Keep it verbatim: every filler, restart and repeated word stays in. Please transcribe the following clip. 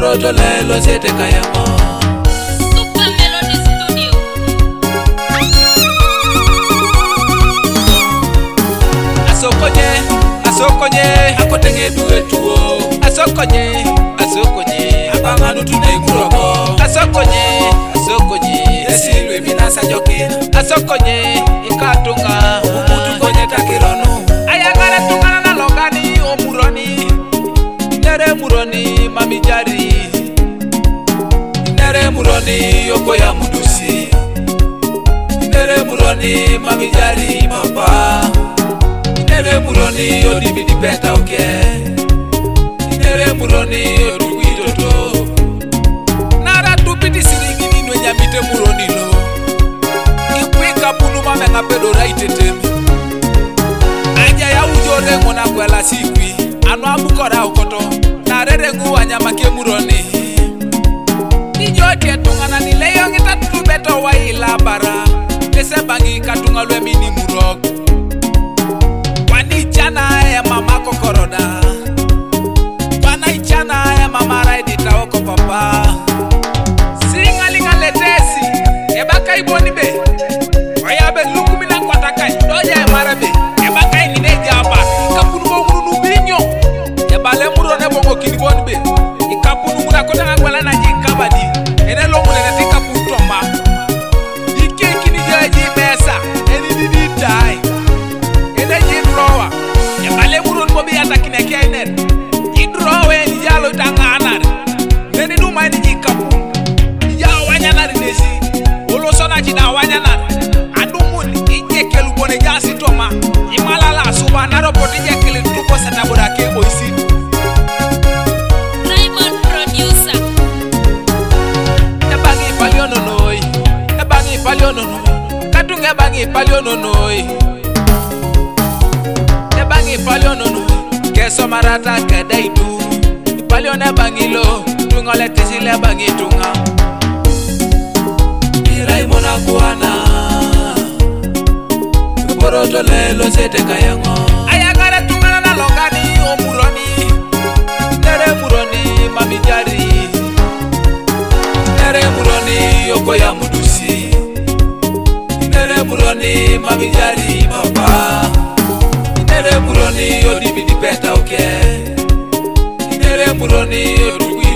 Poroto lelo sete kayamo Super Melody Studio. Asokonye, asokonye akotenge duwe tuo Asokonye, asokonye abanganu tunai kuroko Asokonye, asokonye esilwe binasa joke Asokonye, ikatunga umutu konye takirono Ayagara tungana na logani omuroni Nere muroni mamijari Nere muroni yoko ya mudusi Nere muroni mamijari mapa Nere muroni odibidi peta oke Nere muroni oduguidoto Nara tupiti siringini nwe nyamite muroni lo Ikwika punu mamenga pedo raititemi Aja ya ujore ngona kwela sikwi Anu amukora ukoto Narere nguwa nyamake muroni Nijote tungana nileyo ngita tubeto wa ila bara Kese bangi katunga lwe mini murok Wani chana ya mama kokoroda Wani chana ya mama raidita oko papa Singalinga letesi Ebaka iboni be Wayabe luku mina kwa takai Doja ya marabe Ebaka ingine jaba Kapunu bongu binyo Ebale murone bongo kiniboni be Ikapunu muna kota ngangwala na jikabadi Ene longu nene tika putoma Ike kini jaji mesa Eni didi die Ene jidrowa Ebale murone bobi yata kinekia iner Jidrowa eni jalo tanga anar Neni duma eni jikapu Ija wanyanari nesi Olo sona jida wanyanari Adumuni ije kelu bone jasi toma Imalala suba naro poti je kele tuko satabura ke oisi Raymond Producer. Ebangi paliono noi Ebangi paliono noi Katunga ebangi paliono noi Ebangi paliono noi Keso marata kedaidu Paliono ebangi lo Tunga letisi ebangi tunga Iraimona kuana Poroto lelo sete kayango Ayagara tungana na logani omuroni Nere muroni mamijari Nere muroni yoko ya mudusi Nere muroni mamijari mapa Nere muroni odibidi peta oke Nere muroni odugu